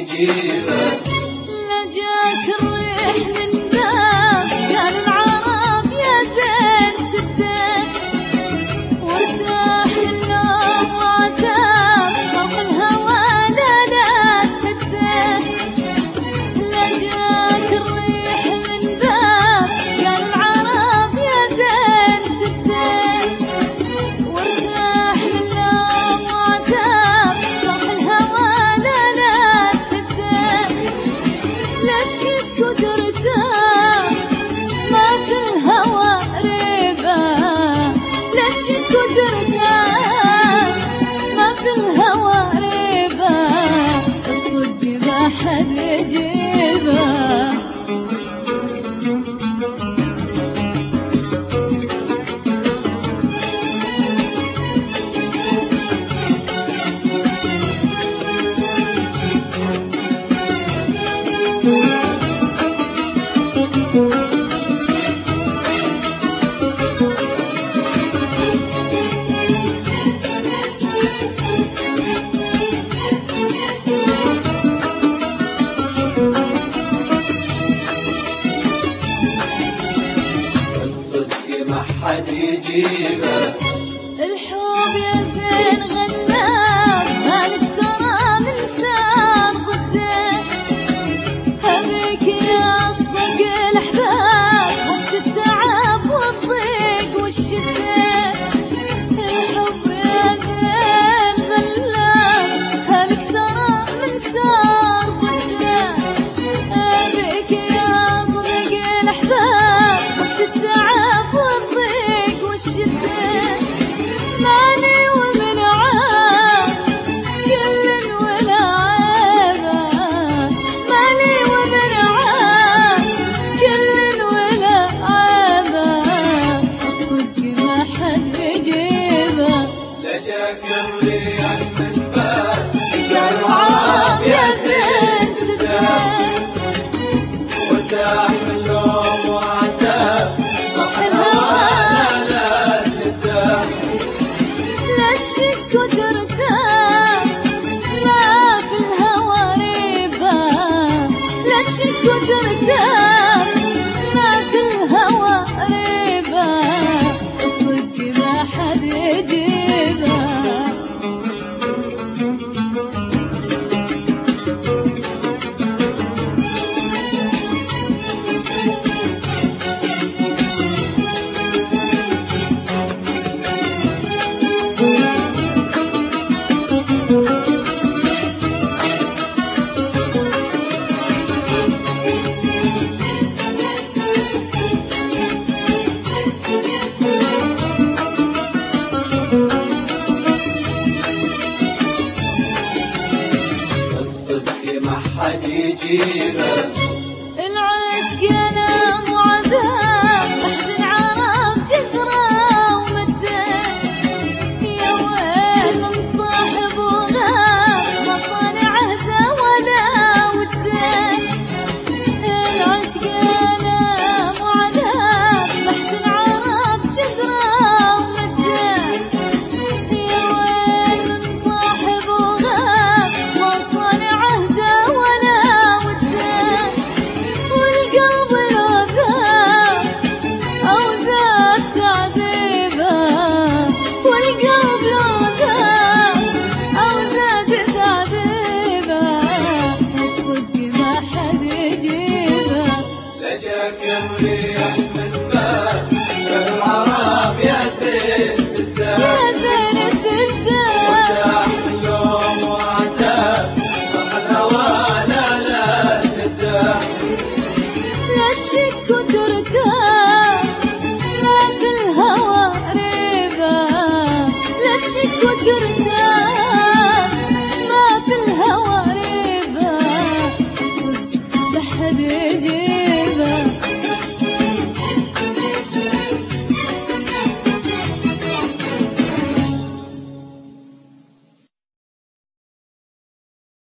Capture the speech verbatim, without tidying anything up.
يجيبه. لجاك الريح من باب كان العرب يا زين سده، وارتاح اللوم وعتاب صرخ الهوى لا لا تهده. لجاك الريح من باب كان العرب يا زين سده، وارتاح اللوم وعتاب صرخ الهوى لا لا تهده. لا تشك قدرته ما في الهوى ريبه، لا تشك قدرته ما في الهوى ريبه، الصدق ما حد يجيبه. الصدق ما حد يجيبه. الحب يا زين غلاب مالك ترى من سار ضده، هبيك يا صدق الاحباب وقت التعب والضيق والشده. الحب يا زين غلاب مالك ترى من سار ضده، هبيك يا صدق الاحباب وقت التعب والضيق والشده. مالي ومن عاب كل ولا عيبه، مالي ومن عاب كل ولا عيبه، الصدق ما حد يجيبه. لجاك الريح من باب كان العرب يا زين سده، وارتاح من اللوم وعتاب صرخ الهوى لا لا تهده. لا تشك قدرته ما في الهوى ريبه، لا تشك قدرته ما في الهوى ريبه، الصدق ما حد يجيبه. الصدق ما حد يجيبه. العشق ألم وعذاب تحت العرب جزرة ومده، يا ويل من صاحب وغاب ما صانع عهده ولا وده. العشق ألم وعذاب تحت العرب جزرة ومده، يا ويل من صاحب وغاب ما صانع عهده ولا وده. والقلب لو ذاب أو زاد تعذيبه، والقلب لو ذاب أو زاد تعذيبه، الصدق ما حد يجيبه. لجاك الريح من باب كان العرب يا زين سده، يا زين سده، وارتاح من اللوم وعتاب صرخ الهوى لا لا تهده. لا تشك قدرته ما في الهوى ريبه، لا تشك قدرته ما في الهوى ريبه، الصدق ما حد يجيبه.